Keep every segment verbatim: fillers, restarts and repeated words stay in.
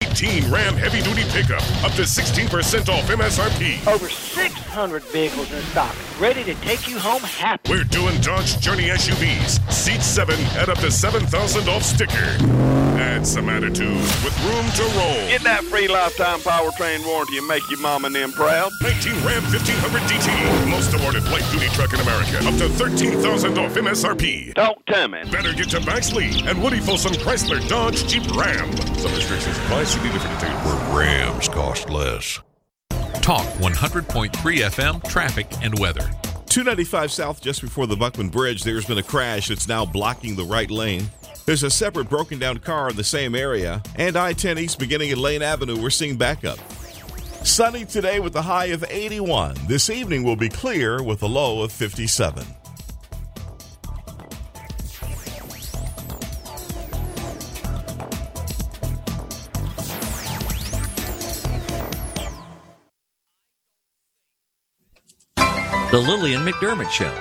eighteen Ram Heavy Duty Pickup, up to sixteen percent off M S R P. Over six hundred vehicles in stock, ready to take you home happy. We're doing Dodge Journey S U Vs, seat seven at up to seven thousand off sticker. Add some attitude with room to roll. Get that free lifetime powertrain warranty and make your mom and them proud. nineteen Ram fifteen hundred D T, most awarded light duty truck in America, up to thirteen thousand off M S R P. Talk to me. Better get to Baxley and Woody Folsom Chrysler Dodge Jeep Ram. Some restrictions apply. See dealer for details. Where Rams cost less. Talk one hundred point three F M, traffic and weather. two ninety-five South, just before the Buckman Bridge, there's been a crash that's now blocking the right lane. There's a separate broken down car in the same area. And I ten East beginning at Lane Avenue, we're seeing backup. Sunny today with a high of eighty-one. This evening will be clear with a low of fifty-seven. The Lillian McDermott Show.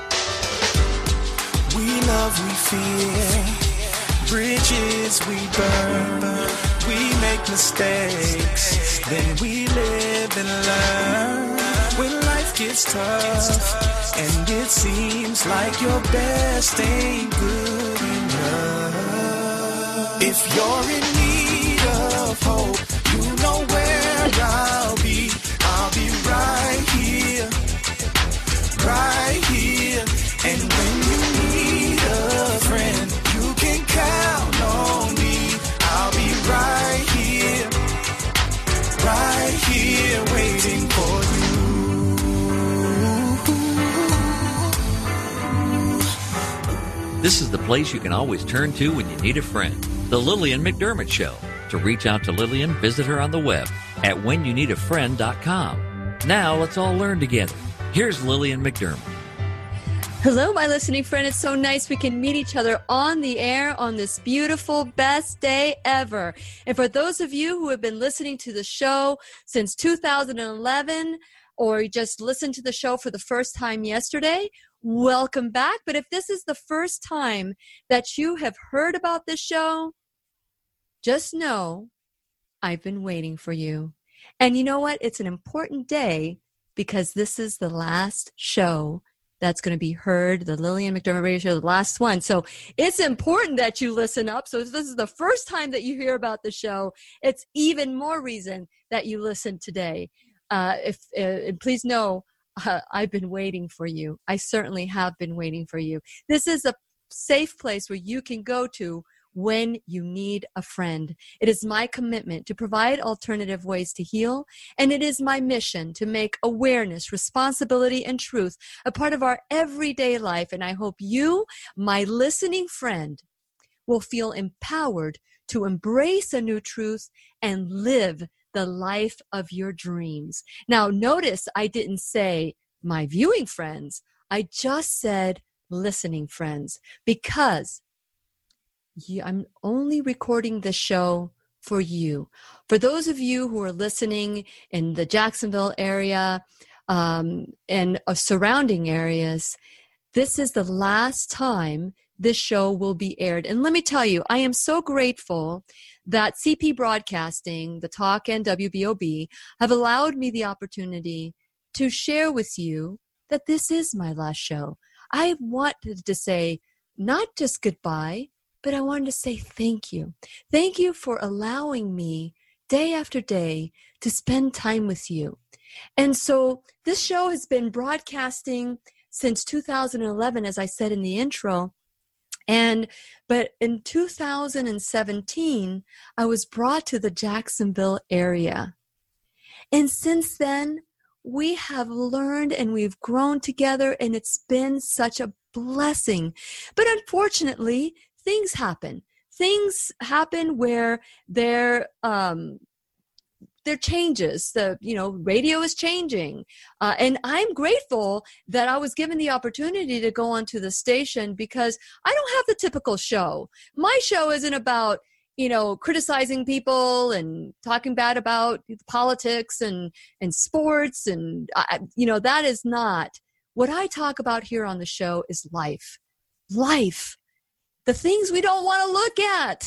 We love, we fear, bridges we burn, we make mistakes, then we live and learn. When life gets tough, and it seems like your best ain't good enough. If you're in need of hope, you know where I'll be. I'll be right here. Right here, and when you need a friend, you can count on me. I'll be right here, right here, waiting for you. This is the place you can always turn to when you need a friend. The Lillian McDermott Show. To reach out to Lillian, visit her on the web at when you need a friend dot com. Now let's all learn together. Here's Lillian McDermott. Hello, my listening friend. It's so nice we can meet each other on the air on this beautiful, best day ever. And for those of you who have been listening to the show since two thousand eleven, or you just listened to the show for the first time yesterday, welcome back. But if this is the first time that you have heard about this show, just know I've been waiting for you. And you know what? It's an important day, because this is the last show that's going to be heard, the Lillian McDermott Radio Show, the last one. So it's important that you listen up. So if this is the first time that you hear about the show, it's even more reason that you listen today. Uh, if uh, please know, uh, I've been waiting for you. I certainly have been waiting for you. This is a safe place where you can go to when you need a friend. It is my commitment to provide alternative ways to heal, and it is my mission to make awareness, responsibility, and truth a part of our everyday life. And I hope you, my listening friend, will feel empowered to embrace a new truth and live the life of your dreams. Now, notice I didn't say my viewing friends. I just said listening friends, because Yeah, I'm only recording this show for you. For those of you who are listening in the Jacksonville area um, and uh, surrounding areas, this is the last time this show will be aired. And let me tell you, I am so grateful that C P Broadcasting, the Talk, and W B O B have allowed me the opportunity to share with you that this is my last show. I wanted to say not just goodbye, but I wanted to say thank you. Thank you for allowing me day after day to spend time with you. And so this show has been broadcasting since two thousand eleven, as I said in the intro. And but in two thousand seventeen, I was brought to the Jacksonville area. And since then, we have learned and we've grown together, and it's been such a blessing. But unfortunately, things happen. Things happen where there um, there changes. The you know radio is changing, uh, and I'm grateful that I was given the opportunity to go onto the station, because I don't have the typical show. My show isn't about you know criticizing people and talking bad about politics and and sports, and I, you know that is not what I talk about here on the show. Is life, life. The things we don't want to look at,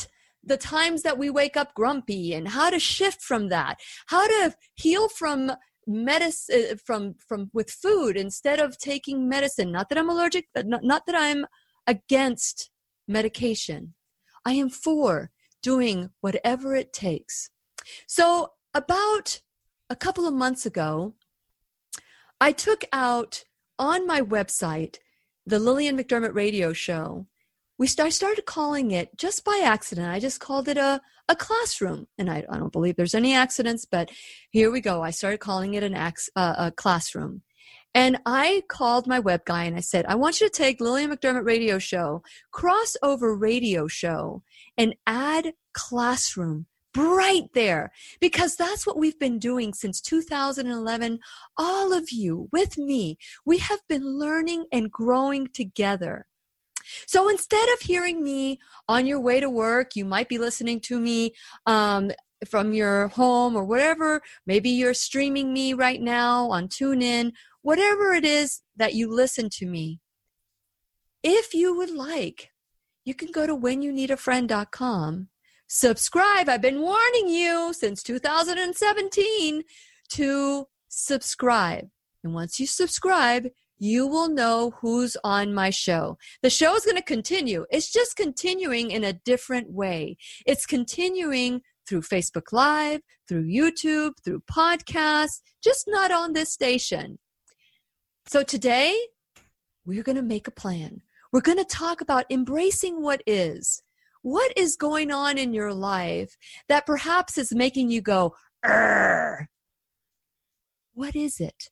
the times that we wake up grumpy and how to shift from that, how to heal from medicine, from, from with food instead of taking medicine. Not that I'm allergic, not, not that I'm against medication. I am for doing whatever it takes. So about a couple of months ago, I took out on my website, the Lillian McDermott Radio Show. We start, started calling it, just by accident, I just called it a, a classroom. And I, I don't believe there's any accidents, but here we go. I started calling it an ac- uh, a classroom. And I called my web guy and I said, I want you to take Lillian McDermott Radio Show, crossover radio show, and add classroom right there, because that's what we've been doing since two thousand eleven. All of you with me, we have been learning and growing together. So instead of hearing me on your way to work, you might be listening to me um, from your home or whatever. Maybe you're streaming me right now on TuneIn, whatever it is that you listen to me. If you would like, you can go to when you need a friend dot com. Subscribe. I've been warning you since two thousand seventeen to subscribe. And once you subscribe, you will know who's on my show. The show is going to continue. It's just continuing in a different way. It's continuing through Facebook Live, through YouTube, through podcasts, just not on this station. So today, we're going to make a plan. We're going to talk about embracing what is. What is going on in your life that perhaps is making you go, "Arr"? What is it?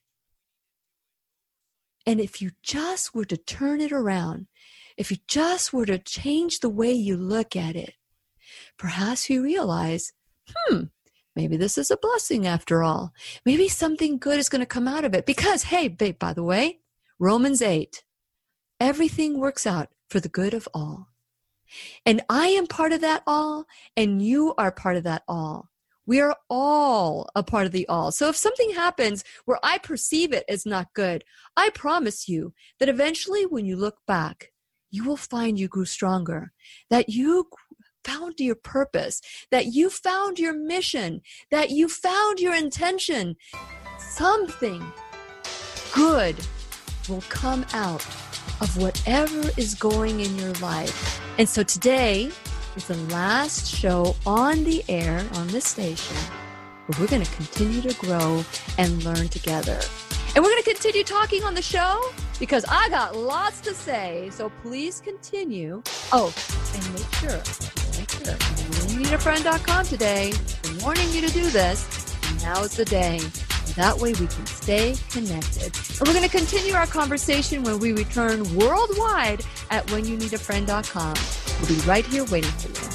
And if you just were to turn it around, if you just were to change the way you look at it, perhaps you realize, hmm, maybe this is a blessing after all. Maybe something good is going to come out of it. Because, hey, babe, by the way, Romans eight, everything works out for the good of all. And I am part of that all, and you are part of that all. We are all a part of the all. So if something happens where I perceive it as not good, I promise you that eventually when you look back, you will find you grew stronger, that you found your purpose, that you found your mission, that you found your intention. Something good will come out of whatever is going in your life. And so today is the last show on the air on this station where we're going to continue to grow and learn together. And we're going to continue talking on the show because I got lots to say. So please continue. Oh, and make sure, make sure, when you need a friend dot com today, I'm warning you to do this. Now is the day. That way we can stay connected. And we're going to continue our conversation when we return worldwide at when you need a friend dot com. We'll be right here waiting for you.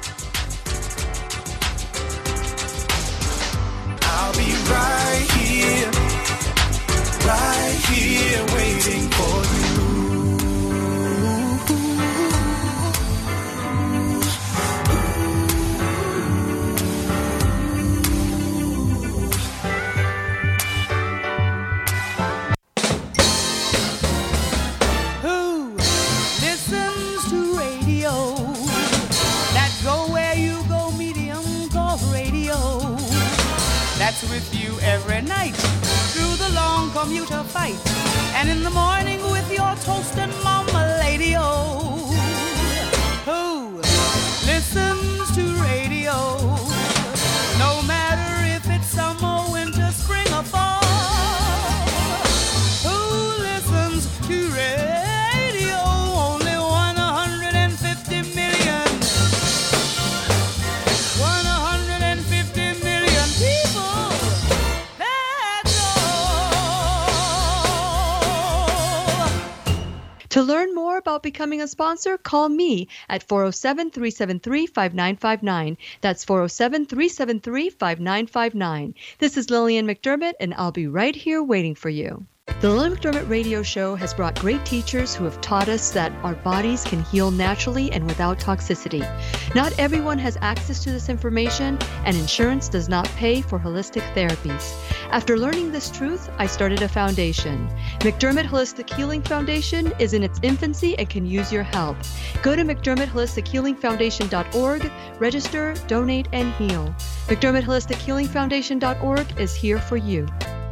I'll be right here, right here waiting for you. That's with you every night through the long commuter fight, and in the morning with your toast and mama lady. Oh, who listens to radio? No matter if it's summer, winter, spring, or fall. Who listens to radio? Only one hundred fifty million. one hundred fifty million people. To learn more about becoming a sponsor, call me at four oh seven, three seven three, five nine five nine. That's four oh seven, three seven three, five nine five nine. This is Lillian McDermott, and I'll be right here waiting for you. The Lillian McDermott Radio Show has brought great teachers who have taught us that our bodies can heal naturally and without toxicity. Not everyone has access to this information, and insurance does not pay for holistic therapies. After learning this truth, I started a foundation. McDermott Holistic Healing Foundation is in its infancy and can use your help. Go to McDermott Holistic Healing Foundation dot org, register, donate, and heal. McDermott Holistic Healing Foundation dot org is here for you.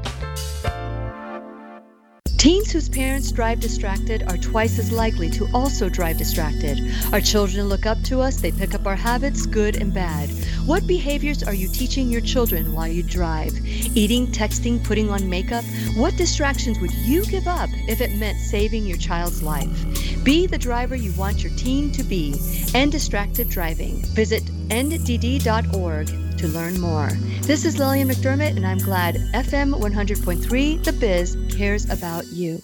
Teens whose parents drive distracted are twice as likely to also drive distracted. Our children look up to us, they pick up our habits, good and bad. What behaviors are you teaching your children while you drive? Eating, texting, putting on makeup? What distractions would you give up if it meant saving your child's life? Be the driver you want your teen to be. End distracted driving. Visit end d d dot org to learn more. This is Lillian McDermott, and I'm glad F M one hundred point three The Biz cares about you.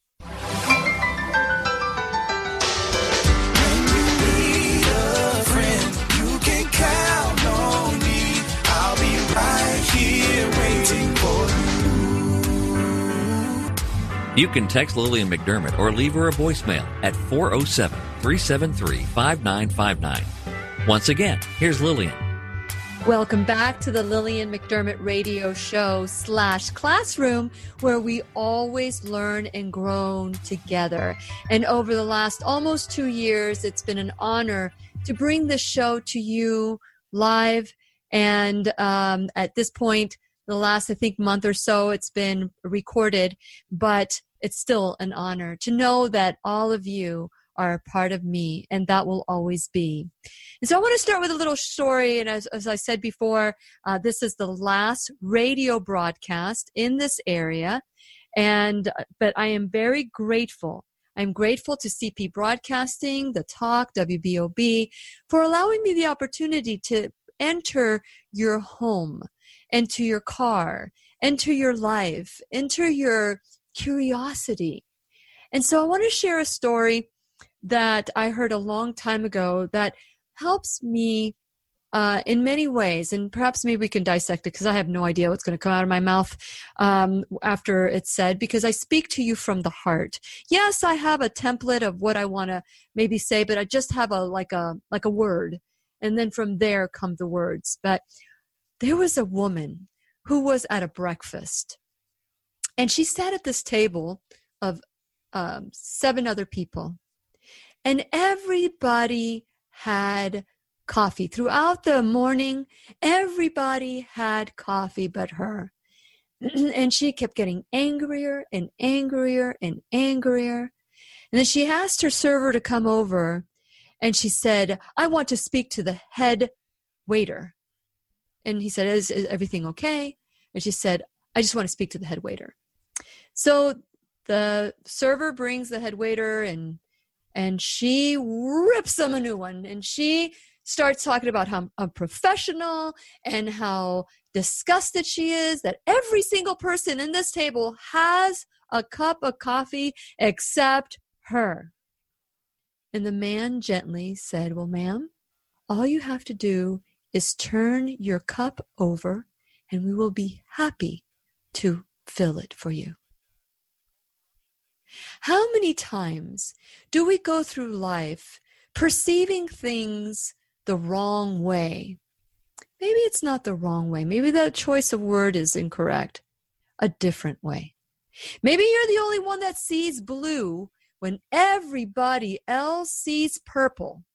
You can text Lillian McDermott or leave her a voicemail at four oh seven, three seven three, five nine five nine. Once again, here's Lillian. Welcome back to the Lillian McDermott Radio Show slash classroom, where we always learn and grow together. And over the last almost two years, it's been an honor to bring this show to you live. And um, at this point, the last, I think, month or so, it's been recorded, but it's still an honor to know that all of you are a part of me, and that will always be. And so I want to start with a little story, and as, as I said before, uh, this is the last radio broadcast in this area, and but I am very grateful. I'm grateful to C P Broadcasting, The Talk, W B O B, for allowing me the opportunity to enter your home, enter your car, enter your life, enter your curiosity. And so I want to share a story that I heard a long time ago that helps me uh, in many ways. And perhaps maybe we can dissect it, because I have no idea what's going to come out of my mouth um, after it's said, because I speak to you from the heart. Yes, I have a template of what I want to maybe say, but I just have a like a like a word. And then from there come the words. But there was a woman who was at a breakfast, and she sat at this table of um, seven other people. And everybody had coffee. Throughout the morning, everybody had coffee but her. And she kept getting angrier and angrier and angrier. And then she asked her server to come over, and she said, I want to speak to the head waiter. And he said, is, is everything okay? And she said, I just want to speak to the head waiter. So the server brings the head waiter, and And she rips them a new one. And she starts talking about how unprofessional and how disgusted she is that every single person in this table has a cup of coffee except her. And the man gently said, well, ma'am, all you have to do is turn your cup over, and we will be happy to fill it for you. How many times do we go through life perceiving things the wrong way? Maybe it's not the wrong way. Maybe that choice of word is incorrect. A different way. Maybe you're the only one that sees blue when everybody else sees purple.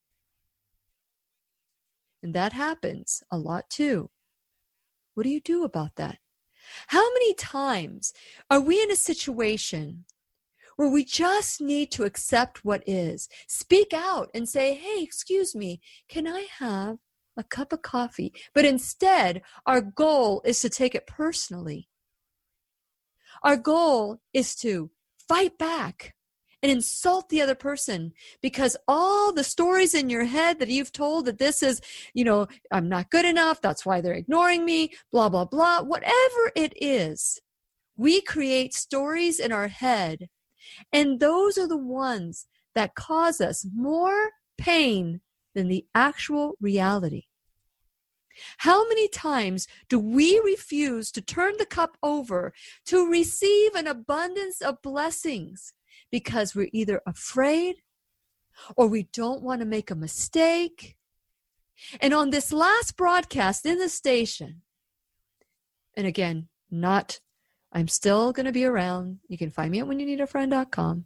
And that happens a lot too. What do you do about that? How many times are we in a situation where we just need to accept what is, speak out and say, hey, excuse me, can I have a cup of coffee? But instead, our goal is to take it personally. Our goal is to fight back and insult the other person, because all the stories in your head that you've told that this is, you know, I'm not good enough, that's why they're ignoring me, blah, blah, blah, whatever it is, we create stories in our head. And those are the ones that cause us more pain than the actual reality. How many times do we refuse to turn the cup over to receive an abundance of blessings because we're either afraid or we don't want to make a mistake? And on this last broadcast in the station, and again, not, I'm still going to be around. You can find me at when you need a friend dot com.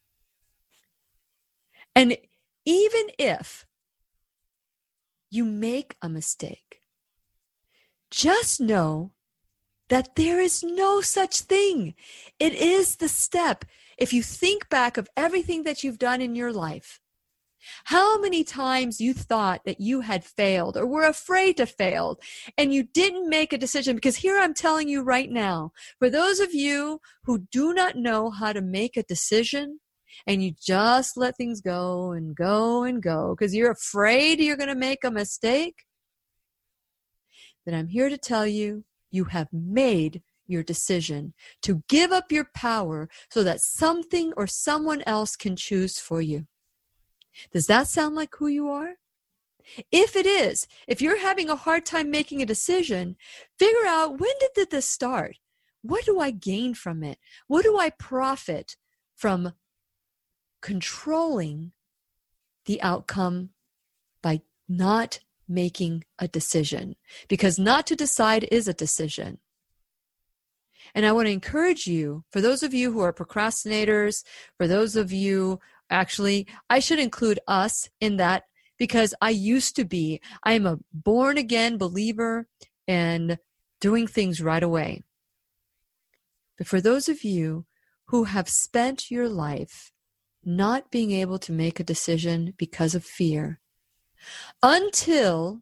And even if you make a mistake, just know that there is no such thing. It is the step. If you think back of everything that you've done in your life, how many times you thought that you had failed or were afraid to fail and you didn't make a decision? Because here I'm telling you right now, for those of you who do not know how to make a decision and you just let things go and go and go because you're afraid you're going to make a mistake, then I'm here to tell you, you have made your decision to give up your power so that something or someone else can choose for you. Does that sound like who you are? If it is, if you're having a hard time making a decision, figure out, when did this start? What do I gain from it? What do I profit from controlling the outcome by not making a decision? Because not to decide is a decision. And I want to encourage you, for those of you who are procrastinators, for those of you, actually, I should include us in that because I used to be. I am a born-again believer and doing things right away. But for those of you who have spent your life not being able to make a decision because of fear, until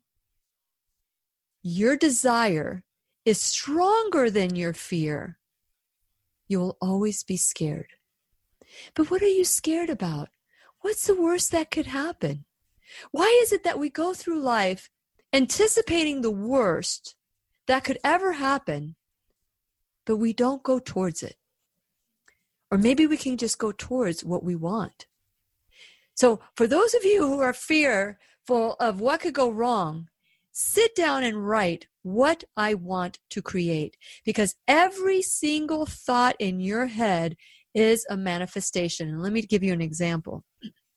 your desire is stronger than your fear, you will always be scared. But what are you scared about? What's the worst that could happen? Why is it that we go through life anticipating the worst that could ever happen, but we don't go towards it? Or maybe we can just go towards what we want. So for those of you who are fearful of what could go wrong, sit down and write what I want to create. Because every single thought in your head is a manifestation. And let me give you an example.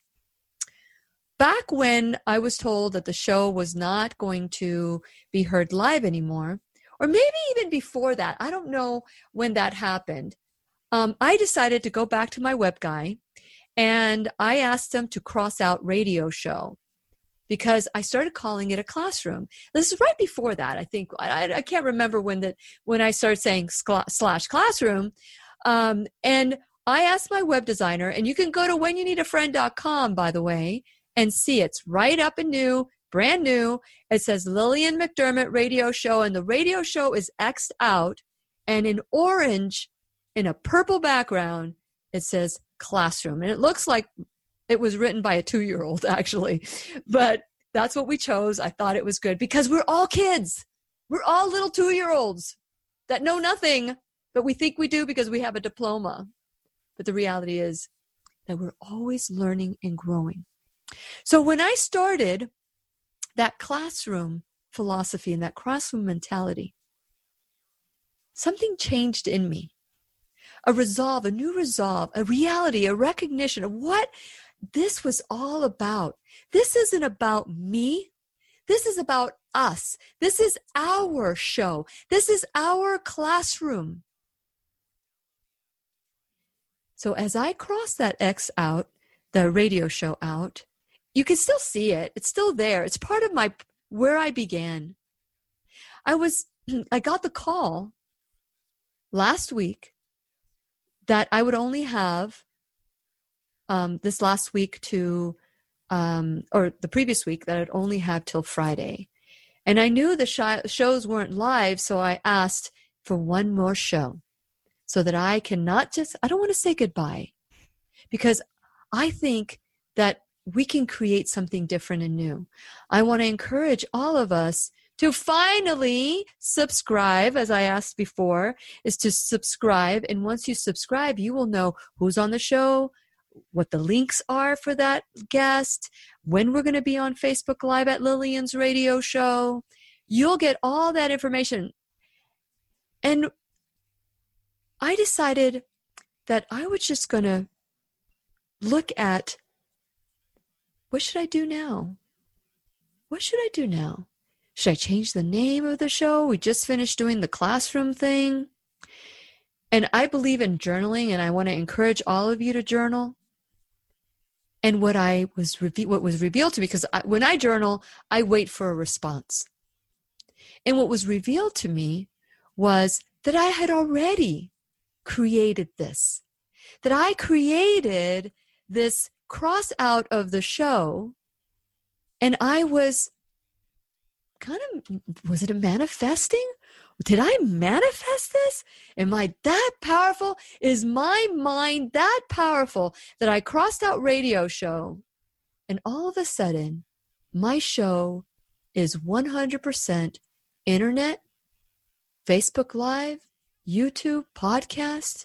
Back when I was told that the show was not going to be heard live anymore, or maybe even before that, I don't know when that happened, um, I decided to go back to my web guy and I asked him to cross out radio show because I started calling it a classroom. This is right before that. I think, I, I can't remember when the when I started saying slash classroom. Um, and I asked my web designer, and you can go to when you need a friend dot com, by the way, and see it's right up and new, brand new. It says Lillian McDermott Radio Show, and the radio show is X'd out, and in orange, in a purple background, it says classroom. And it looks like it was written by a two-year-old, actually. But that's what we chose. I thought it was good because we're all kids. We're all little two-year-olds that know nothing, but we think we do because we have a diploma. But the reality is that we're always learning and growing. So when I started that classroom philosophy and that classroom mentality, something changed in me. A resolve, a new resolve, a reality, a recognition of what this was all about. This isn't about me. This is about us. This is our show. This is our classroom. So as I cross that X out, the radio show out, you can still see it. It's still there. It's part of my, where I began. I was, I got the call last week that I would only have um, this last week to, um, or the previous week, that I'd only have till Friday. And I knew the sh- shows weren't live, so I asked for one more show so that I can not just, I don't want to say goodbye, because I think that we can create something different and new. I want to encourage all of us to finally subscribe, as I asked before, is to subscribe. And once you subscribe, you will know who's on the show, what the links are for that guest, when we're going to be on Facebook Live at Lillian's Radio Show. You'll get all that information. And I decided that I was just going to look at, what should I do now? What should I do now? Should I change the name of the show? We just finished doing the classroom thing. And I believe in journaling, and I want to encourage all of you to journal. And what I was reve- what was revealed to me, because I, when I journal, I wait for a response. And what was revealed to me was that I had already created this, that I created this cross out of the show, and I was kind of, was it a manifesting? Did I manifest this? Am I that powerful? Is my mind that powerful that I crossed out radio show, and all of a sudden my show is one hundred percent internet, Facebook Live, YouTube, podcast,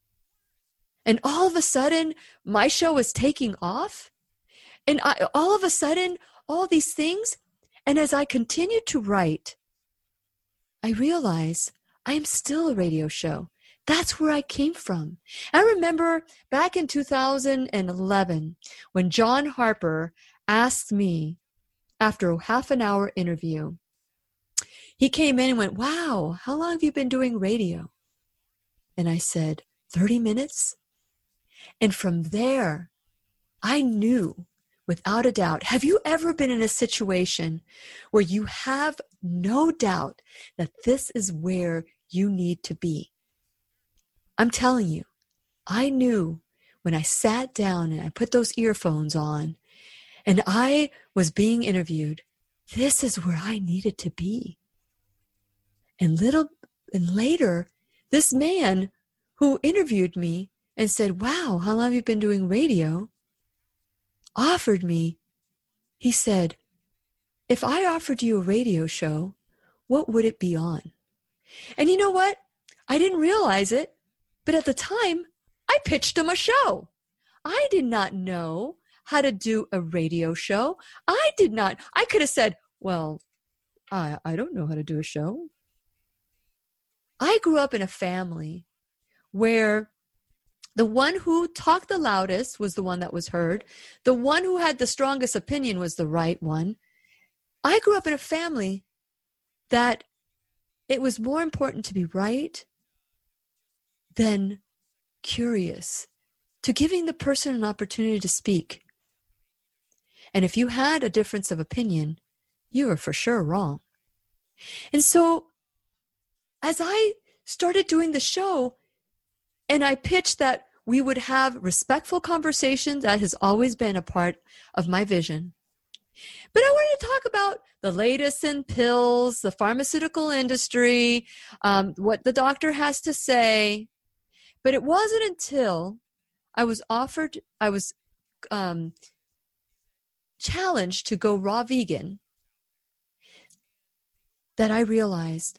and all of a sudden my show is taking off, and I, all of a sudden all these things. And as I continued to write, I realized I am still a radio show. That's where I came from. I remember back in two thousand eleven when John Harper asked me after a half an hour interview, he came in and went, "Wow, how long have you been doing radio?" And I said, thirty minutes. And from there, I knew without a doubt. Have you ever been in a situation where you have no doubt that this is where you need to be? I'm telling you, I knew when I sat down and I put those earphones on and I was being interviewed, this is where I needed to be. And little and later, this man who interviewed me and said, "Wow, how long have you been doing radio?" offered me, he said, "If I offered you a radio show, what would it be on?" And you know what? I didn't realize it, but at the time, I pitched him a show. I did not know how to do a radio show. I did not. I could have said, well, I, I don't know how to do a show. I grew up in a family where the one who talked the loudest was the one that was heard. The one who had the strongest opinion was the right one. I grew up in a family that it was more important to be right than curious, to giving the person an opportunity to speak. And if you had a difference of opinion, you were for sure wrong. And so as I started doing the show, and I pitched that we would have respectful conversations. That has always been a part of my vision. But I wanted to talk about the latest in pills, the pharmaceutical industry, um, what the doctor has to say. But it wasn't until I was offered, I was um, challenged to go raw vegan that I realized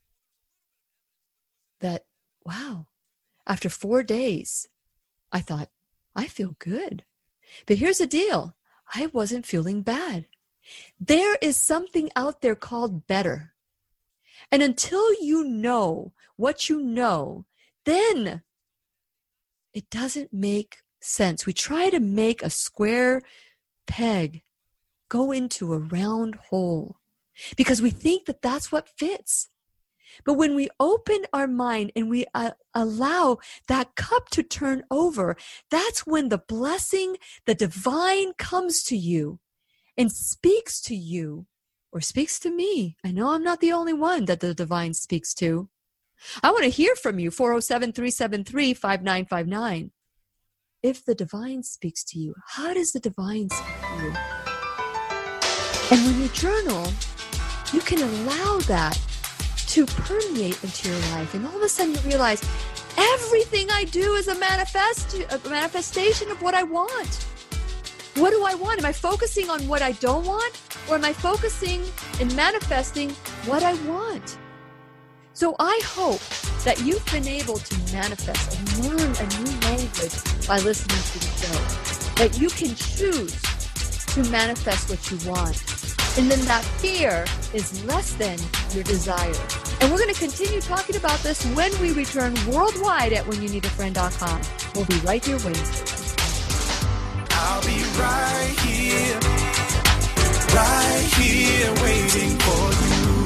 that, wow, after four days, I thought, I feel good. But here's the deal. I wasn't feeling bad. There is something out there called better. And until you know what you know, then it doesn't make sense. We try to make a square peg go into a round hole because we think that that's what fits. But when we open our mind and we uh, allow that cup to turn over, that's when the blessing, the divine comes to you and speaks to you or speaks to me. I know I'm not the only one that the divine speaks to. I want to hear from you, four oh seven, three seven three, five nine five nine. If the divine speaks to you, how does the divine speak to you? And when you journal, you can allow that to permeate into your life. And all of a sudden you realize everything I do is a, manifest, a manifestation of what I want. What do I want? Am I focusing on what I don't want? Or am I focusing and manifesting what I want? So I hope that you've been able to manifest and learn a new language by listening to the show. That you can choose to manifest what you want. And then that fear is less than your desire. And we're going to continue talking about this when we return worldwide at when you need a friend dot com. We'll be right here waiting. I'll be right here, right here waiting for you.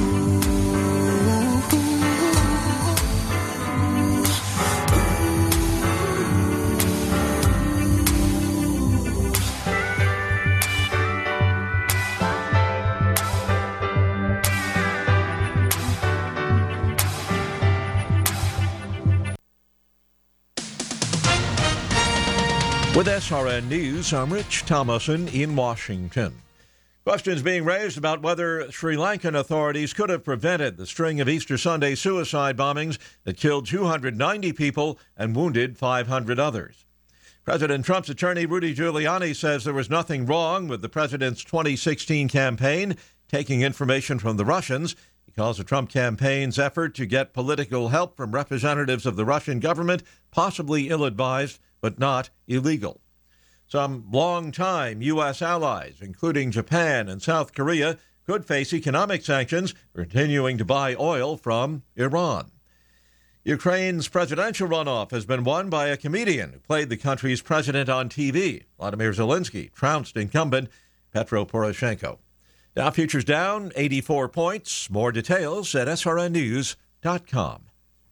With S R N News, I'm Rich Thomason in Washington. Questions being raised about whether Sri Lankan authorities could have prevented the string of Easter Sunday suicide bombings that killed two hundred ninety people and wounded five hundred others. President Trump's attorney Rudy Giuliani says there was nothing wrong with the president's twenty sixteen campaign taking information from the Russians. He calls the Trump campaign's effort to get political help from representatives of the Russian government possibly ill-advised, but not illegal. Some long-time U S allies, including Japan and South Korea, could face economic sanctions for continuing to buy oil from Iran. Ukraine's presidential runoff has been won by a comedian who played the country's president on T V. Vladimir Zelensky trounced incumbent Petro Poroshenko. Dow futures down eighty-four points. More details at S R N news dot com.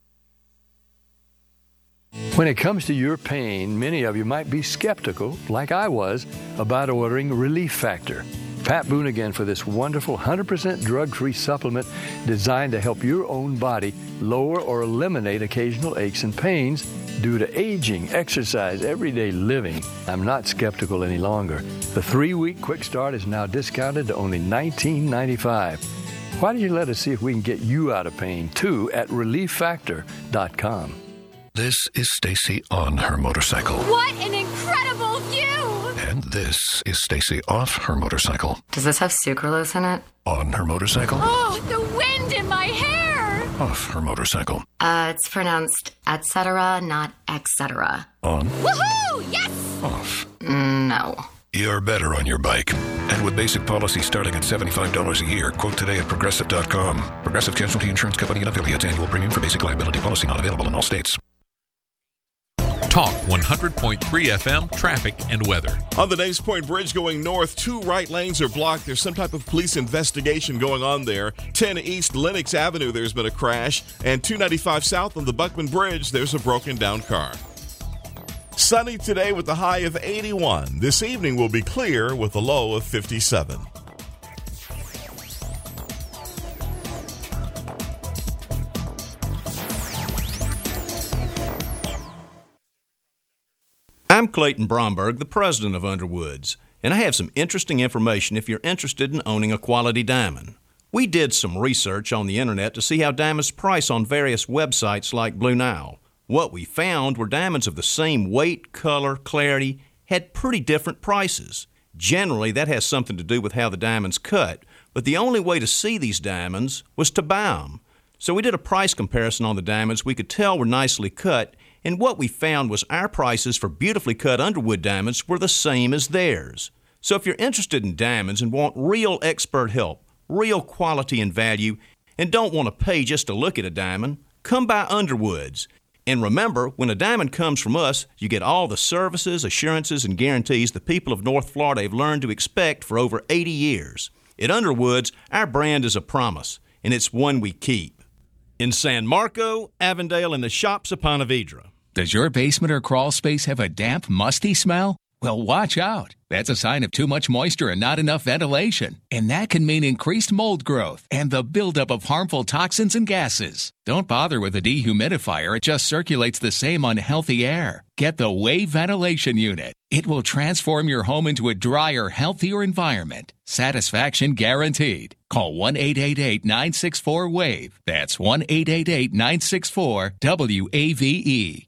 When it comes to your pain, many of you might be skeptical, like I was, about ordering Relief Factor. Pat Boone again for this wonderful one hundred percent drug-free supplement designed to help your own body lower or eliminate occasional aches and pains due to aging, exercise, everyday living. I'm not skeptical any longer. The three-week quick start is now discounted to only nineteen ninety-five dollars. Why don't you let us see if we can get you out of pain, too, at relief factor dot com. This is Stacy on her motorcycle. What an incredible view! And this is Stacy off her motorcycle. Does this have sucralose in it? On her motorcycle. Oh, the wind in my hair! Off her motorcycle. Uh, it's pronounced et cetera, not et cetera. On. Woohoo! Yes! Off. No. You're better on your bike. And with basic policy starting at seventy-five dollars a year, quote today at progressive dot com. Progressive Casualty Insurance Company and affiliates. Annual premium for basic liability policy not available in all states. Talk one hundred point three F M, traffic and weather. On the Days Point Bridge going north, two right lanes are blocked. There's some type of police investigation going on there. ten East Lenox Avenue, there's been a crash. And two ninety-five South on the Buckman Bridge, there's a broken down car. Sunny today with a high of eighty-one. This evening will be clear with a low of fifty-seven. I'm Clayton Bromberg, the president of Underwoods, and I have some interesting information if you're interested in owning a quality diamond. We did some research on the internet to see how diamonds price on various websites like Blue Nile. What we found were diamonds of the same weight, color, clarity, had pretty different prices. Generally, that has something to do with how the diamond's cut, but the only way to see these diamonds was to buy them. So we did a price comparison on the diamonds we could tell were nicely cut, and what we found was our prices for beautifully cut Underwood diamonds were the same as theirs. So if you're interested in diamonds and want real expert help, real quality and value, and don't want to pay just to look at a diamond, come by Underwoods. And remember, when a diamond comes from us, you get all the services, assurances, and guarantees the people of North Florida have learned to expect for over eighty years. At Underwoods, our brand is a promise, and it's one we keep. In San Marco, Avondale, and the shops of Ponte Vedra. Does your basement or crawl space have a damp, musty smell? Well, watch out. That's a sign of too much moisture and not enough ventilation. And that can mean increased mold growth and the buildup of harmful toxins and gases. Don't bother with a dehumidifier. It just circulates the same unhealthy air. Get the Wave Ventilation Unit. It will transform your home into a drier, healthier environment. Satisfaction guaranteed. Call one eight eight eight, nine six four, W A V E. That's one eight eight eight, nine six four, W A V E.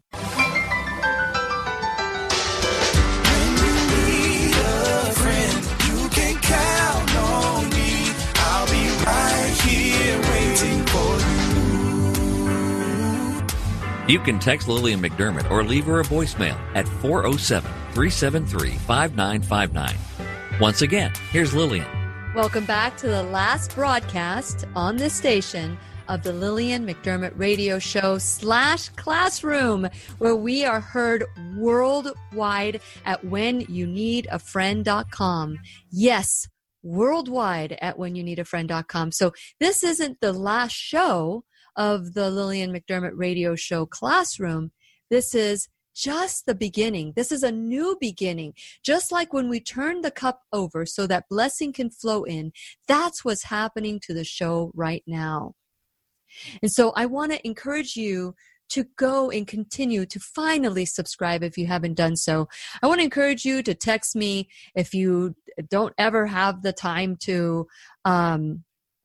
You can text Lillian McDermott or leave her a voicemail at four oh seven, three seven three, five nine five nine. Once again, here's Lillian. Welcome back to the last broadcast on this station of the Lillian McDermott Radio Show slash Classroom, where we are heard worldwide at when you need a friend dot com. Yes, worldwide at when you need a friend dot com. So this isn't the last show of the Lillian McDermott Radio Show Classroom. This is just the beginning. This is a new beginning. Just like when we turn the cup over so that blessing can flow in, that's what's happening to the show right now. And so I want to encourage you to go and continue to finally subscribe if you haven't done so. I want to encourage you to text me if you don't ever have the time to um,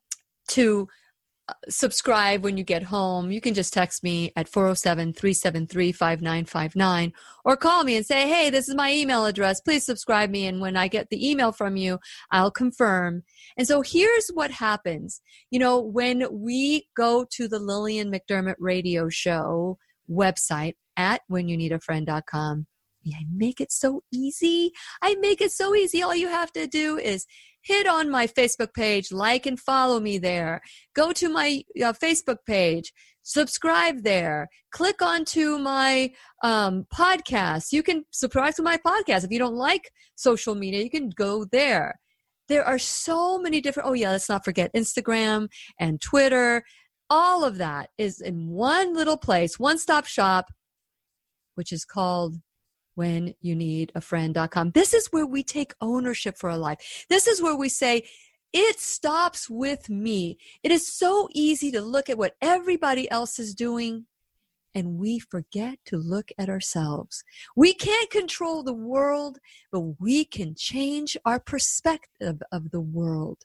to subscribe when you get home. You can just text me at four oh seven, three seven three, five nine five nine or call me and say, hey, this is my email address. Please subscribe me. And when I get the email from you, I'll confirm. And so here's what happens. You know, when we go to the Lillian McDermott Radio Show website at when you need a friend dot com, I make it so easy. I make it so easy. All you have to do is hit on my Facebook page, like and follow me there. Go to my uh, Facebook page, subscribe there. Click onto my um, podcast. You can subscribe to my podcast. If you don't like social media, you can go there. There are so many different, oh yeah, let's not forget Instagram and Twitter. All of that is in one little place, one-stop shop, which is called when you need a friend dot com. This is where we take ownership for our life. This is where we say, it stops with me. It is so easy to look at what everybody else is doing, and we forget to look at ourselves. We can't control the world, but we can change our perspective of the world.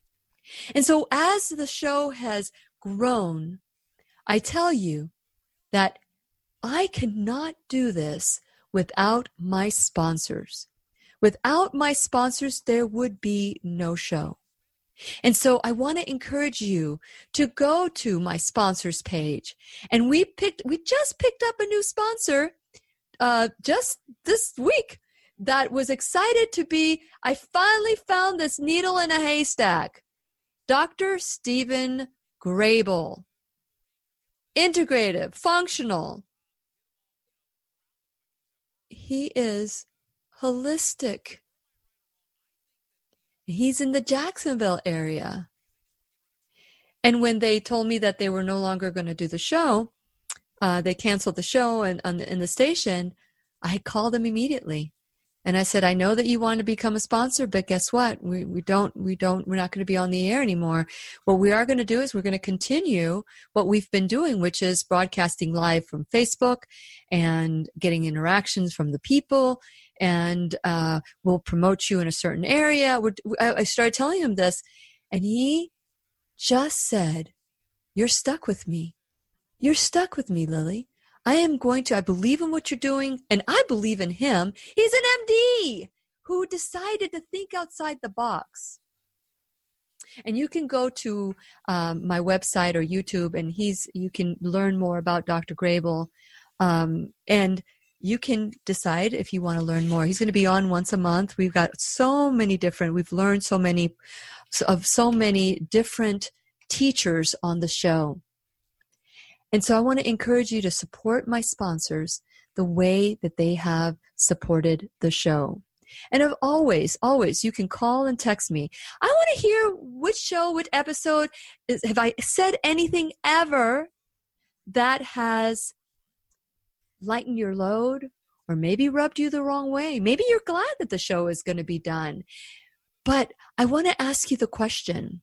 And so as the show has grown, I tell you that I cannot do this without my sponsors. Without my sponsors, there would be no show. And so I want to encourage you to go to my sponsors page. And we picked, we just picked up a new sponsor uh, just this week that was excited to be, I finally found this needle in a haystack. Doctor Stephen Grable. Integrative, functional. He is holistic. He's in the Jacksonville area. And when they told me that they were no longer going to do the show, uh, they canceled the show and on the, in the station, I called them immediately. And I said, I know that you want to become a sponsor, but guess what? We we don't, we don't, we're not going to be on the air anymore. What we are going to do is we're going to continue what we've been doing, which is broadcasting live from Facebook and getting interactions from the people. And uh, we'll promote you in a certain area. We're, I started telling him this, and he just said, you're stuck with me. You're stuck with me, Lily. I am going to, I believe in what you're doing, and I believe in him. He's an M D who decided to think outside the box. And you can go to um, my website or YouTube, and he's, you can learn more about Doctor Grable. Um, and you can decide if you want to learn more. He's going to be on once a month. We've got so many different, we've learned so many, of so many different teachers on the show. And so I want to encourage you to support my sponsors the way that they have supported the show. And of always, always, you can call and text me. I want to hear which show, which episode, is, have I said anything ever that has lightened your load or maybe rubbed you the wrong way. Maybe you're glad that the show is going to be done. But I want to ask you the question.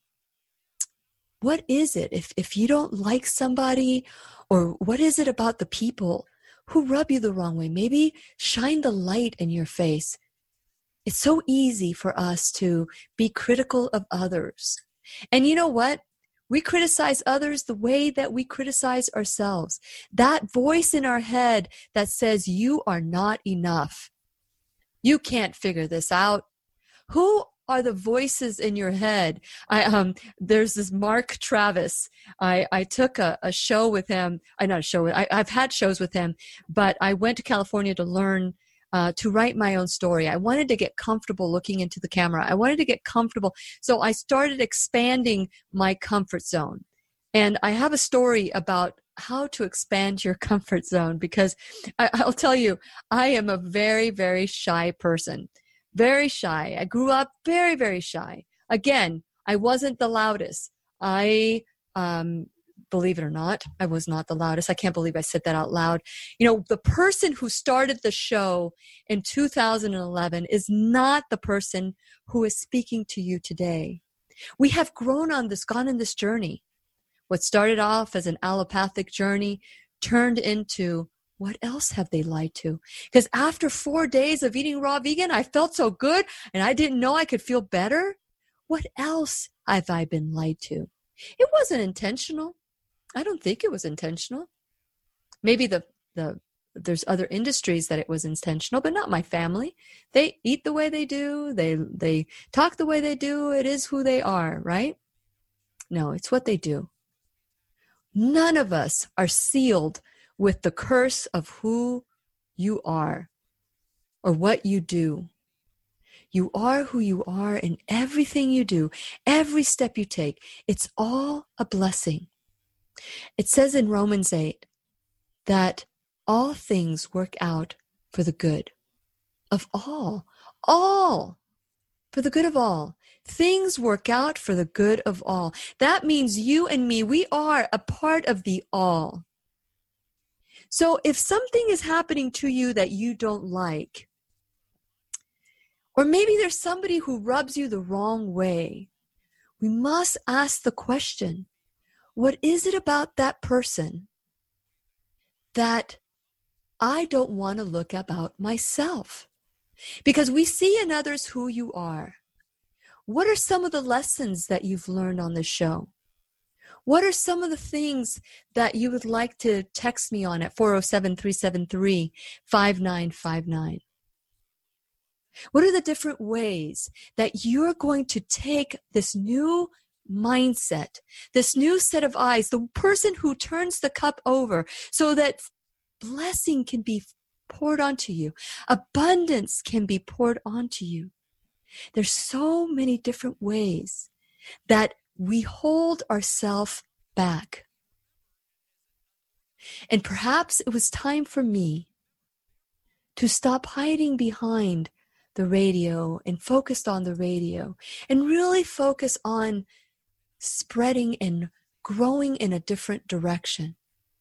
What is it if, if you don't like somebody, or what is it about the people who rub you the wrong way? Maybe shine the light in your face. It's so easy for us to be critical of others. And you know what? We criticize others the way that we criticize ourselves. That voice in our head that says, you are not enough. You can't figure this out. Who are the voices in your head? I um there's this Mark Travis. I I took a, a show with him. I not a show. I, I've had shows with him, but I went to California to learn uh, to write my own story. I wanted to get comfortable looking into the camera. I wanted to get comfortable. So I started expanding my comfort zone. And I have a story about how to expand your comfort zone, because I, I'll tell you, I am a very, very shy person. Very shy. I grew up very, very shy. Again, I wasn't the loudest. I, um, believe it or not, I was not the loudest. I can't believe I said that out loud. You know, the person who started the show in two thousand eleven is not the person who is speaking to you today. We have grown on this, gone on this journey. What started off as an allopathic journey turned into, what else have they lied to? Because after four days of eating raw vegan, I felt so good and I didn't know I could feel better. What else have I been lied to? It wasn't intentional. I don't think it was intentional. Maybe the, the there's other industries that it was intentional, but not my family. They eat the way they do. They, they talk the way they do. It is who they are, right? No, it's what they do. None of us are sealed with the curse of who you are or what you do. You are who you are in everything you do, every step you take. It's all a blessing. It says in Romans eight that all things work out for the good of all, all, for the good of all. Things work out for the good of all. That means you and me, we are a part of the all. So if something is happening to you that you don't like, or maybe there's somebody who rubs you the wrong way, we must ask the question, what is it about that person that I don't want to look about myself? Because we see in others who you are. What are some of the lessons that you've learned on this show? What are some of the things that you would like to text me on at four oh seven, three seven three, five nine five nine? What are the different ways that you're going to take this new mindset, this new set of eyes, the person who turns the cup over so that blessing can be poured onto you, abundance can be poured onto you? There's so many different ways that we hold ourselves back. And perhaps it was time for me to stop hiding behind the radio and focus on the radio and really focus on spreading and growing in a different direction.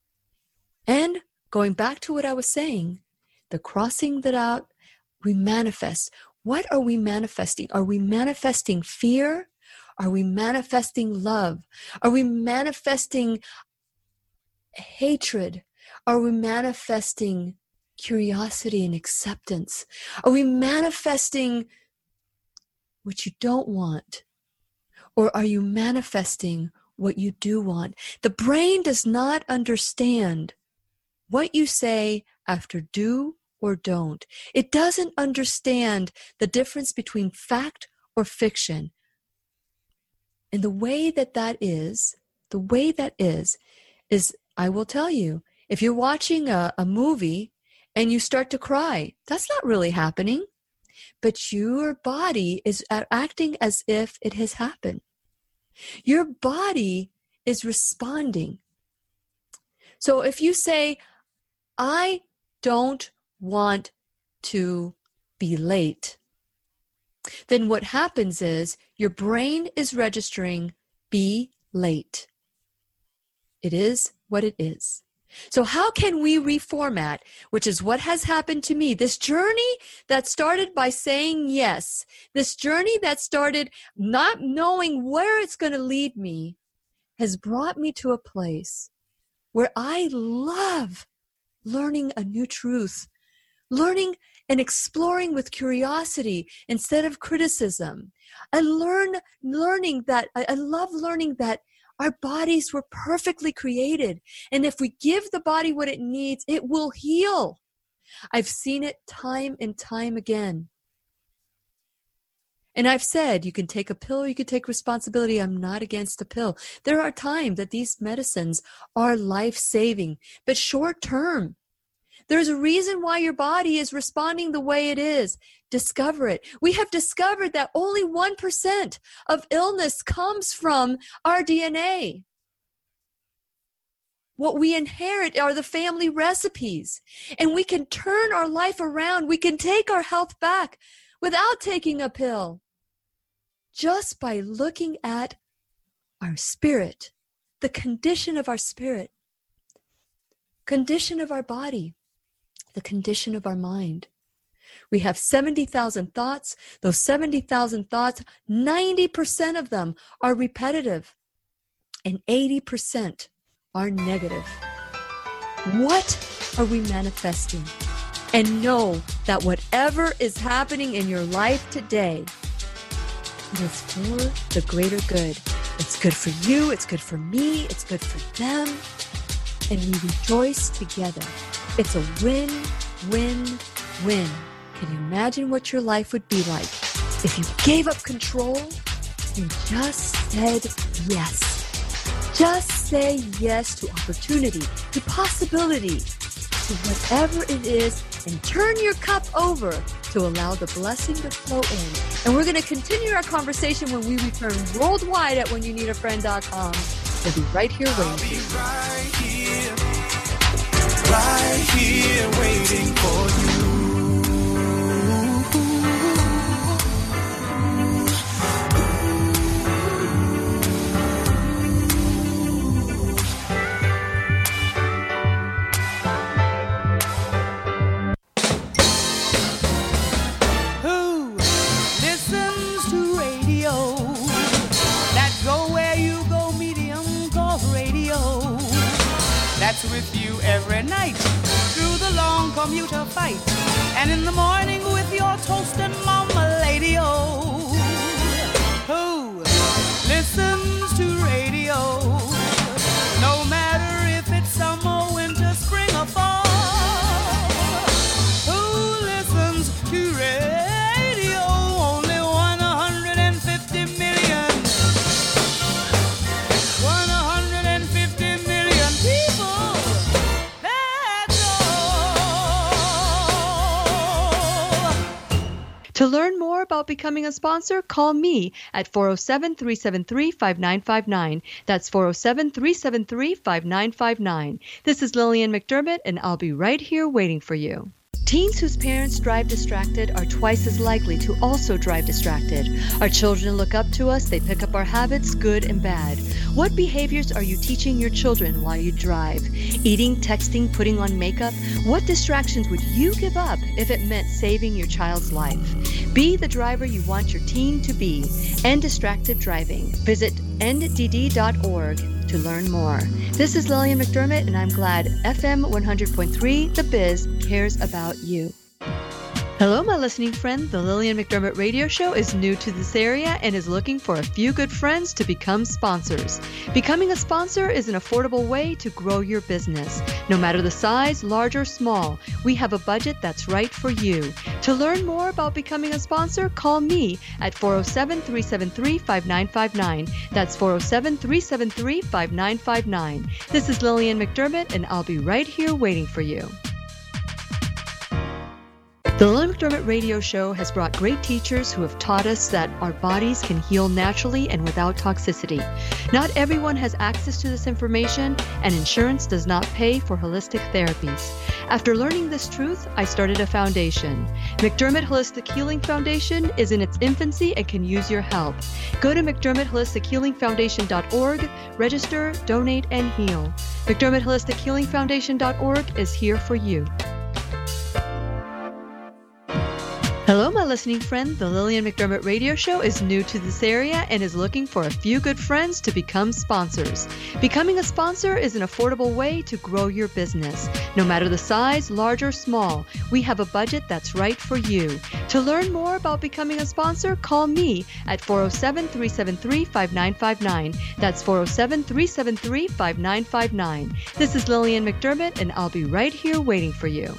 And going back to what I was saying, the crossing that out, we manifest. What are we manifesting? Are we manifesting fear? Are we manifesting love? Are we manifesting hatred? Are we manifesting curiosity and acceptance? Are we manifesting what you don't want? Or are you manifesting what you do want? The brain does not understand what you say after do or don't. It doesn't understand the difference between fact or fiction. And the way that that is, the way that is, is I will tell you, if you're watching a, a movie and you start to cry, that's not really happening. But your body is acting as if it has happened. Your body is responding. So if you say, I don't want to be late, then what happens is your brain is registering be late. It is what it is. So how can we reformat, which is what has happened to me, this journey that started by saying yes, this journey that started not knowing where it's going to lead me, has brought me to a place where I love learning a new truth, learning and exploring with curiosity instead of criticism. I learn learning that I, I love learning that our bodies were perfectly created, and if we give the body what it needs, it will heal. I've seen it time and time again. And I've said, you can take a pill, you can take responsibility. I'm not against a pill. There are times that these medicines are life-saving, but short-term. There's a reason why your body is responding the way it is. Discover it. We have discovered that only one percent of illness comes from our D N A. What we inherit are the family recipes, and we can turn our life around. We can take our health back without taking a pill, just by looking at our spirit, the condition of our spirit, condition of our body, the condition of our mind. We have seventy thousand thoughts. Those seventy thousand thoughts, ninety percent of them are repetitive, and eighty percent are negative. What are we manifesting? And know that whatever is happening in your life today, it is for the greater good. It's good for you, it's good for me, it's good for them, and we rejoice together. It's a win, win, win. Can you imagine what your life would be like if you gave up control and just said yes? Just say yes to opportunity, to possibility, to whatever it is, and turn your cup over to allow the blessing to flow in. And we're going to continue our conversation when we return worldwide at when you need a friend dot com. We'll be right here waiting. I'll be right here, right here waiting for you. That's with you every night through the long commuter fight, and in the morning with your toast and mama lady. Oh, who listens to radio? No matter if it's summer, winter, spring, or fall. Who listens to radio? Only one hundred fifty million. one hundred fifty million people. To learn more about becoming a sponsor, call me at four oh seven, three seven three, five nine five nine. That's four oh seven, three seven three, five nine five nine. This is Lillian McDermott, and I'll be right here waiting for you. Teens whose parents drive distracted are twice as likely to also drive distracted. Our children look up to us, they pick up our habits, good and bad. What behaviors are you teaching your children while you drive? Eating, texting, putting on makeup? What distractions would you give up if it meant saving your child's life? Be the driver you want your teen to be. End distracted driving. Visit end d d dot org to learn more. This is Lillian McDermott, and I'm glad F M one hundred point three The Biz cares about you. Hello, my listening friend. The Lillian McDermott Radio Show is new to this area and is looking for a few good friends to become sponsors. Becoming a sponsor is an affordable way to grow your business. No matter the size, large or small, we have a budget that's right for you. To learn more about becoming a sponsor, call me at four oh seven, three seven three, five nine five nine. That's four oh seven, three seven three, five nine five nine. This is Lillian McDermott, and I'll be right here waiting for you. The Lillian McDermott Radio Show has brought great teachers who have taught us that our bodies can heal naturally and without toxicity. Not everyone has access to this information, and insurance does not pay for holistic therapies. After learning this truth, I started a foundation. McDermott Holistic Healing Foundation is in its infancy and can use your help. Go to mcdermott holistic healing foundation dot org, register, donate, and heal. mcdermott holistic healing foundation dot org is here for you. Hello, my listening friend. The Lillian McDermott Radio Show is new to this area and is looking for a few good friends to become sponsors. Becoming a sponsor is an affordable way to grow your business. No matter the size, large or small, we have a budget that's right for you. To learn more about becoming a sponsor, call me at four oh seven, three seven three, five nine five nine. That's four oh seven, three seven three, five nine five nine. This is Lillian McDermott, and I'll be right here waiting for you.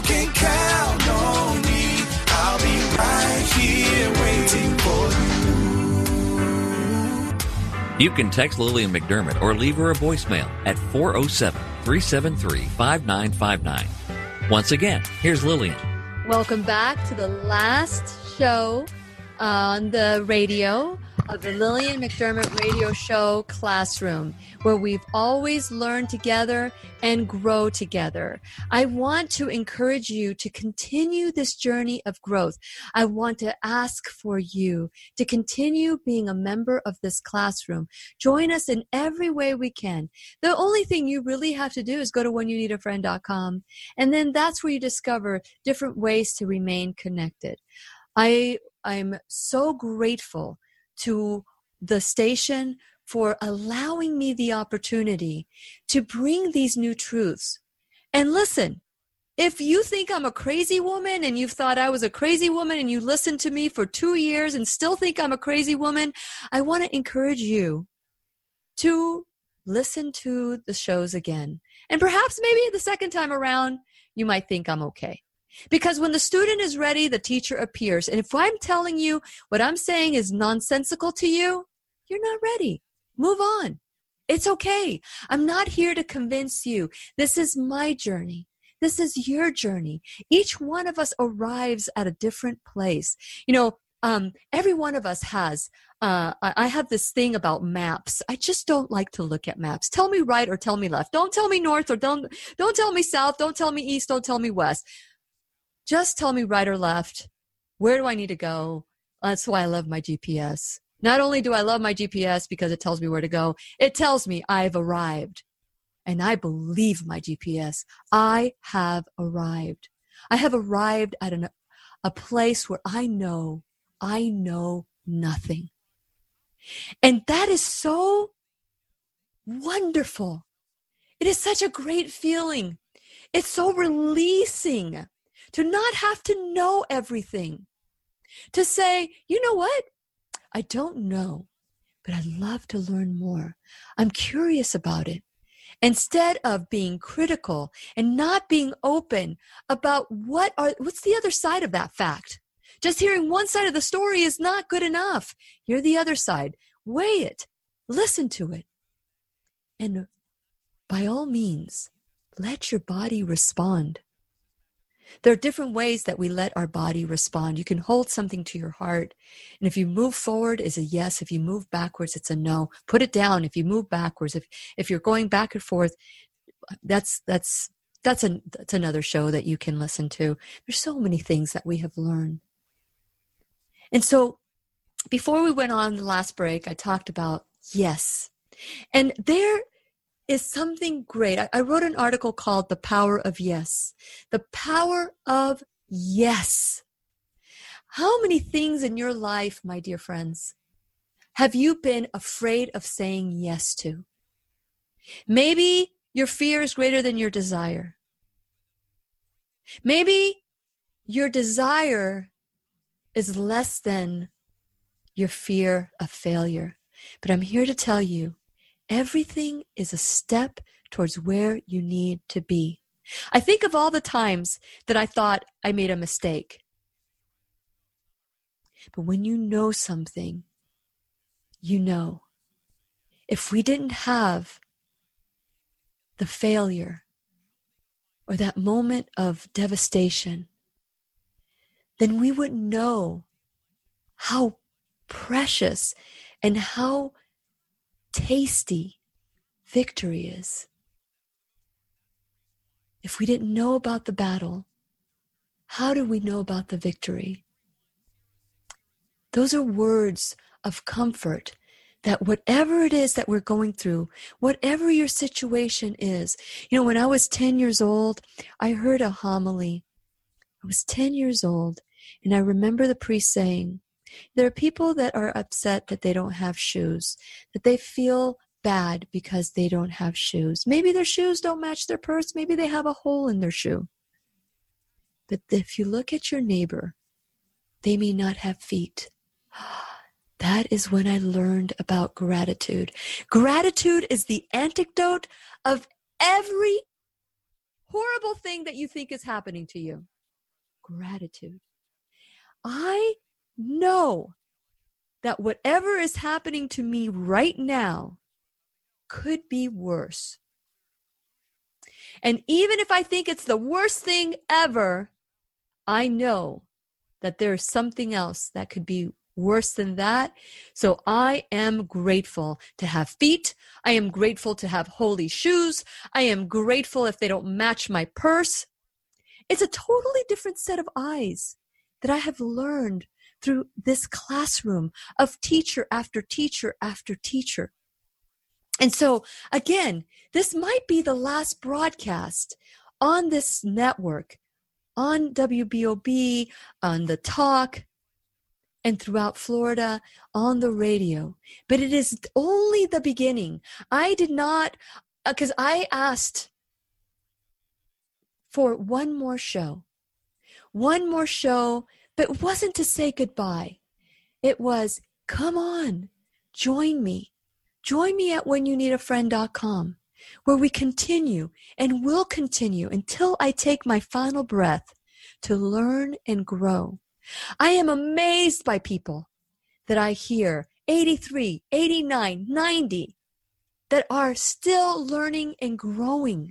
Count on me, I'll be right here waiting for you. You can text Lillian McDermott or leave her a voicemail at four oh seven, three seven three, five nine five nine. Once again, here's Lillian. Welcome back to the last show on the radio of the Lillian McDermott Radio Show Classroom, where we've always learned together and grow together. I want to encourage you to continue this journey of growth. I want to ask for you to continue being a member of this classroom. Join us in every way we can. The only thing you really have to do is go to when you need a friend dot com, and then that's where you discover different ways to remain connected. I I'm so grateful to the station for allowing me the opportunity to bring these new truths. And listen, if you think I'm a crazy woman and you've thought I was a crazy woman and you listened to me for two years and still think I'm a crazy woman, I want to encourage you to listen to the shows again. And perhaps maybe the second time around, you might think I'm okay. Because when the student is ready, the teacher appears. And if I'm telling you what I'm saying is nonsensical to you, you're not ready. Move on. It's okay. I'm not here to convince you. This is my journey. This is your journey. Each one of us arrives at a different place. You know, um, every one of us has, uh, I have this thing about maps. I just don't like to look at maps. Tell me right or tell me left. Don't tell me north or don't, don't tell me south. Don't tell me east. Don't tell me west. Just tell me right or left. Where do I need to go? That's why I love my G P S. Not only do I love my G P S because it tells me where to go, it tells me I've arrived. And I believe my G P S. I have arrived. I have arrived at an, a place where I know, I know nothing. And that is so wonderful. It is such a great feeling. It's so releasing. To not have to know everything. To say, you know what? I don't know, but I'd love to learn more. I'm curious about it. Instead of being critical and not being open about what are, what's the other side of that fact. Just hearing one side of the story is not good enough. Hear the other side. Weigh it. Listen to it. And by all means, let your body respond. There are different ways that we let our body respond. You can hold something to your heart, and if you move forward, it's a yes. If you move backwards, it's a no. Put it down if you move backwards. If if you're going back and forth, that's that's that's a that's another show that you can listen to. There's so many things that we have learned. And so before we went on the last break, I talked about yes. And there is something great. I, I wrote an article called The Power of Yes. The power of yes. How many things in your life, my dear friends, have you been afraid of saying yes to? Maybe your fear is greater than your desire. Maybe your desire is less than your fear of failure. But I'm here to tell you, everything is a step towards where you need to be. I think of all the times that I thought I made a mistake. But when you know something, you know. If we didn't have the failure or that moment of devastation, then we wouldn't know how precious and how tasty victory is. If we didn't know about the battle, how do we know about the victory? Those are words of comfort that whatever it is that we're going through, whatever your situation is. You know, when I was ten years old, I heard a homily. I was ten years old, and I remember the priest saying, there are people that are upset that they don't have shoes, that they feel bad because they don't have shoes. Maybe their shoes don't match their purse. Maybe they have a hole in their shoe. But if you look at your neighbor, they may not have feet. That is when I learned about gratitude. Gratitude is the antidote of every horrible thing that you think is happening to you. Gratitude. I know that whatever is happening to me right now could be worse. And even if I think it's the worst thing ever, I know that there's something else that could be worse than that. So I am grateful to have feet. I am grateful to have holy shoes. I am grateful if they don't match my purse. It's a totally different set of eyes that I have learned through this classroom of teacher after teacher after teacher. And so, again, this might be the last broadcast on this network, on W B O B, on the talk, and throughout Florida, on the radio. But it is only the beginning. I did not, because I asked for one more show. One more show, but it wasn't to say goodbye. It was, come on, join me. Join me at when you need a friend dot com, where we continue and will continue until I take my final breath to learn and grow. I am amazed by people that I hear, eighty-three, eighty-nine, ninety, that are still learning and growing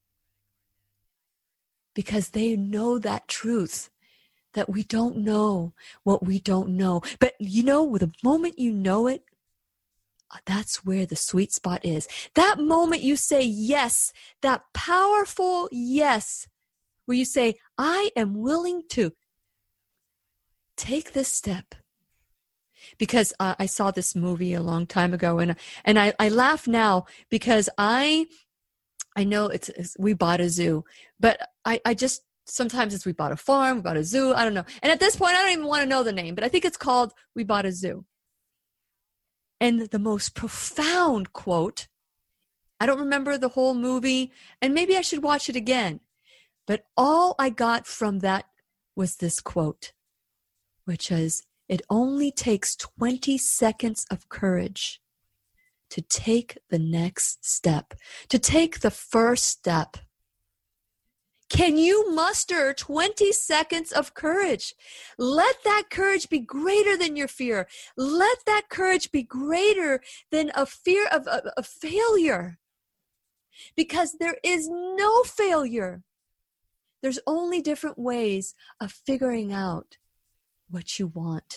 because they know that truth, that we don't know what we don't know. But you know, the moment you know it, that's where the sweet spot is. That moment you say yes, that powerful yes, where you say, I am willing to take this step. Because uh, I saw this movie a long time ago, and and I, I laugh now because I I know it's, it's we bought a zoo, but I, I just sometimes it's we bought a farm, we bought a zoo, I don't know. And at this point, I don't even want to know the name, but I think it's called We Bought a Zoo. And the most profound quote, I don't remember the whole movie, and maybe I should watch it again. But all I got from that was this quote, which is, it only takes twenty seconds of courage to take the next step, to take the first step. Can you muster twenty seconds of courage? Let that courage be greater than your fear. Let that courage be greater than a fear of a, a failure. Because there is no failure. There's only different ways of figuring out what you want.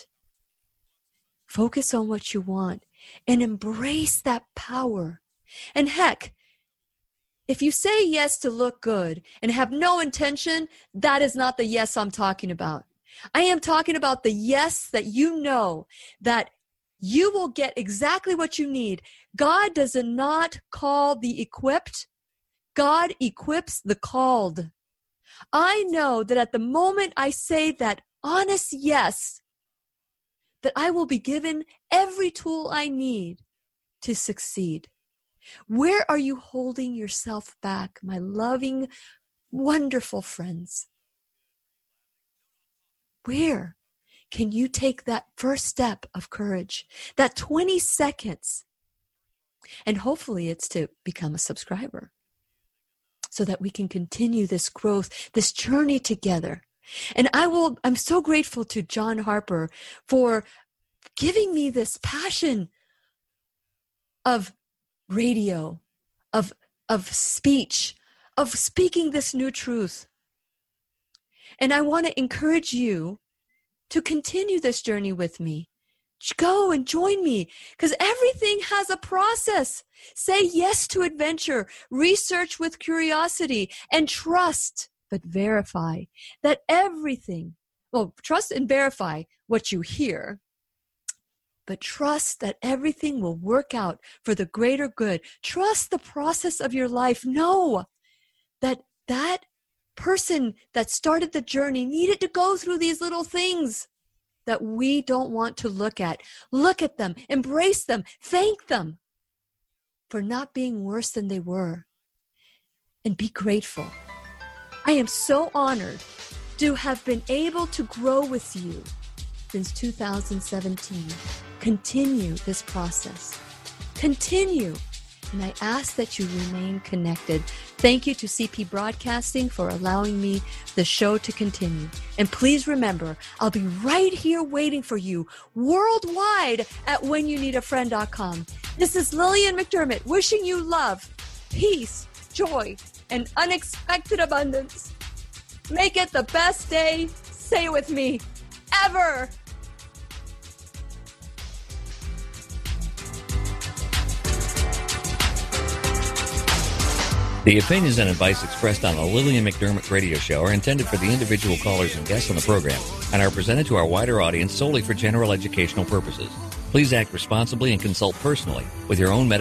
Focus on what you want and embrace that power. And heck, if you say yes to look good and have no intention, that is not the yes I'm talking about. I am talking about the yes that you know that you will get exactly what you need. God does not call the equipped. God equips the called. I know that at the moment I say that honest yes, that I will be given every tool I need to succeed. Where are you holding yourself back, my loving, wonderful friends? Where can you take that first step of courage, that twenty seconds? And hopefully it's to become a subscriber so that we can continue this growth, this journey together. And I will, I'm so grateful to John Harper for giving me this passion of radio, of, of speech, of speaking this new truth. And I want to encourage you to continue this journey with me. Go and join me, because everything has a process. Say yes to adventure, research with curiosity, and trust, but verify that everything, well, trust and verify what you hear, but trust that everything will work out for the greater good. Trust the process of your life. Know that that person that started the journey needed to go through these little things that we don't want to look at. Look at them, embrace them, thank them for not being worse than they were, and be grateful. I am so honored to have been able to grow with you since two thousand seventeen. Continue this process. Continue. and I ask that you remain connected. Thank you to C P Broadcasting for allowing me the show to continue. And please remember, I'll be right here waiting for you worldwide at when you need a friend dot com. This is Lillian McDermott wishing you love, peace, joy, and unexpected abundance. Make it the best day, say it with me, ever. The opinions and advice expressed on the Lillian McDermott radio show are intended for the individual callers and guests on the program and are presented to our wider audience solely for general educational purposes. Please act responsibly and consult personally with your own medical